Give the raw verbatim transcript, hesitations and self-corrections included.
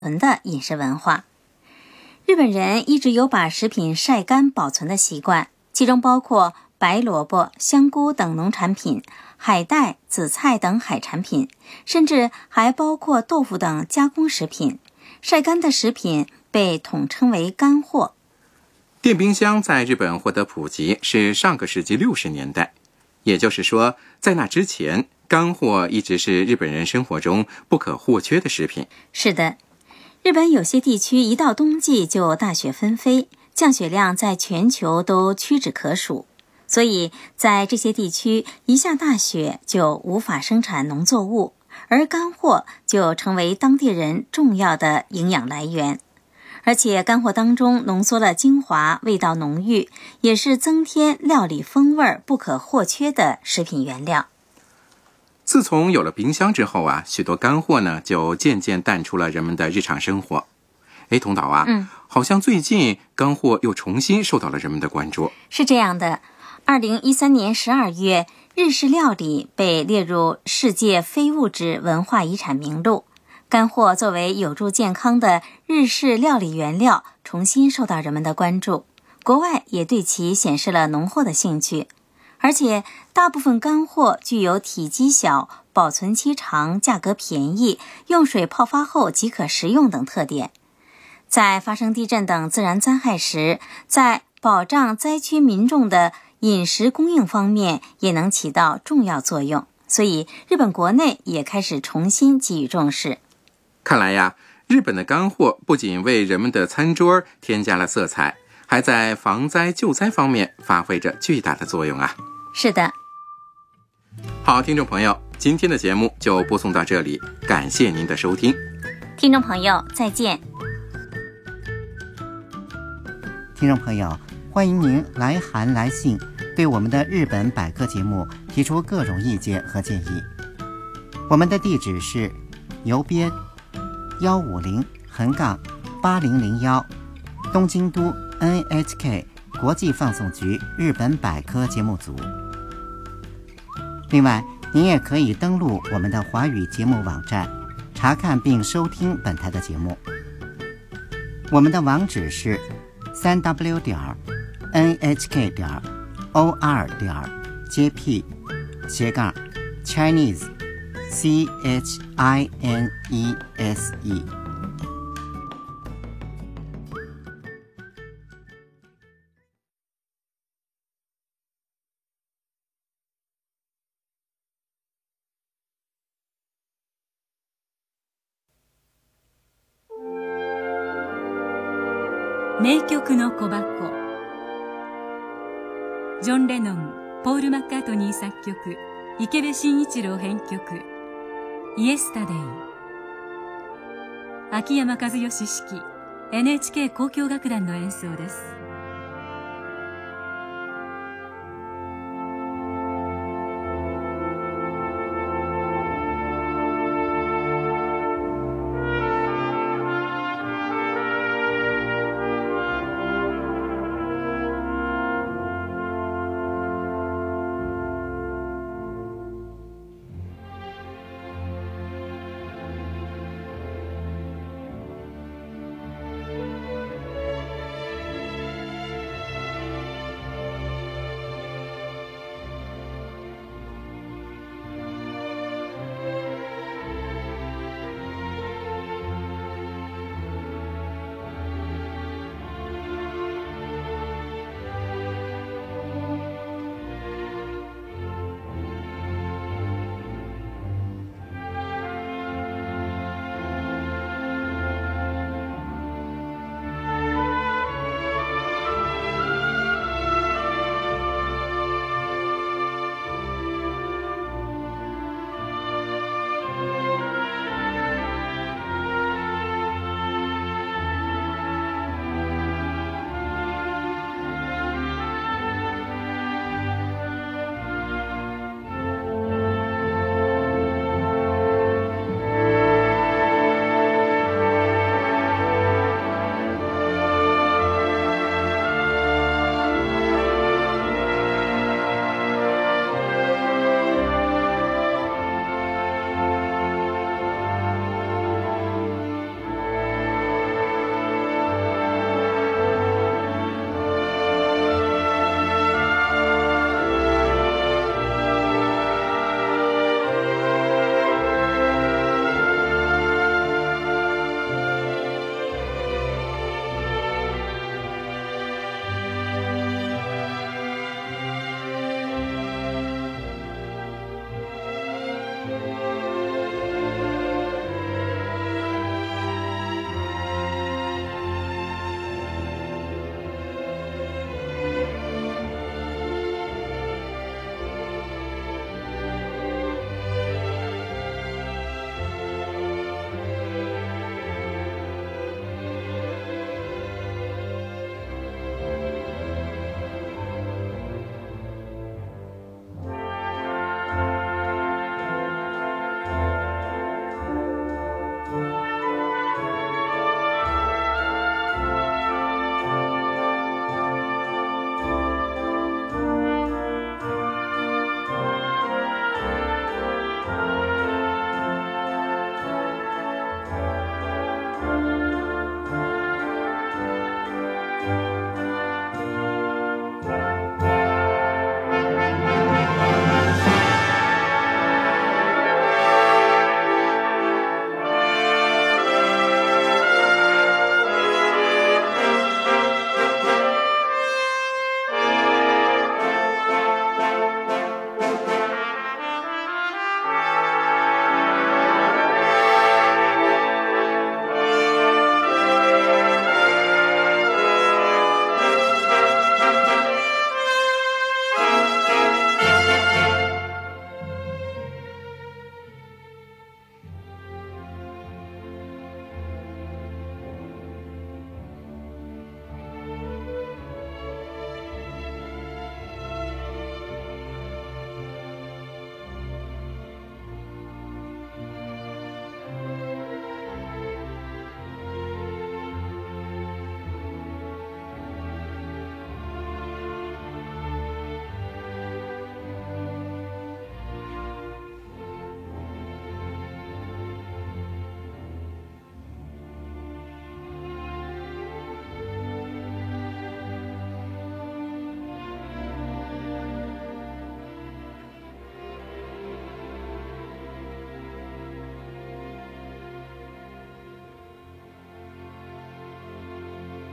存的饮食文化。日本人一直有把食品晒干保存的习惯，其中包括白萝卜、香菇等农产品、海带、紫菜等海产品，甚至还包括豆腐等加工食品。晒干的食品被统称为干货。 电冰箱在日本获得普及是上个世纪六十年代，也就是说，在那之前，干货一直是日本人生活中不可或缺的食品。 是的，日本有些地区一到冬季就大雪纷飞，降雪量在全球都屈指可数，所以在这些地区一下大雪就无法生产农作物，而干货就成为当地人重要的营养来源。而且干货当中浓缩了精华，味道浓郁，也是增添料理风味不可或缺的食品原料。 自从有了冰箱之后啊，许多干货呢就渐渐淡出了人们的日常生活。哎，童导啊， 嗯， 好像最近干货又重新受到了人们的关注。 是这样的，二零一三年十二月，日式料理被列入世界非物质文化遗产名录。干货作为有助健康的日式料理原料，重新受到人们的关注，国外也对其显示了浓厚的兴趣。而且大部分干货具有体积小、保存期长、价格便宜、用水泡发后即可食用等特点。在发生地震等自然灾害时，在保障灾区民众的饮食供应方面也能起到重要作用，所以日本国内也开始重新给予重视。 看来呀，日本的干货不仅为人们的餐桌添加了色彩，还在防灾救灾方面发挥着巨大的作用啊。 是的。 好，听众朋友，今天的节目就播送到这里，感谢您的收听。 听众朋友，再见。 听众朋友，欢迎您来函来信，对我们的日本百科节目提出各种意见和建议。我们的地址是邮编幺五零横杠八零零幺，东京都 N H K 国际放送局日本百科节目组。另外，您也可以登录我们的华语节目网站，查看并收听本台的节目。我们的网址是三 w 点 n h k 点 o r 点 j p 斜杠 Chinese C H I N E S E。 名曲の小箱。ジョン・レノン、ポール・マッカートニー作曲、池部慎一郎編曲、イエスタデイ。秋山和義指揮、エヌエイチケー 交響楽団の演奏です。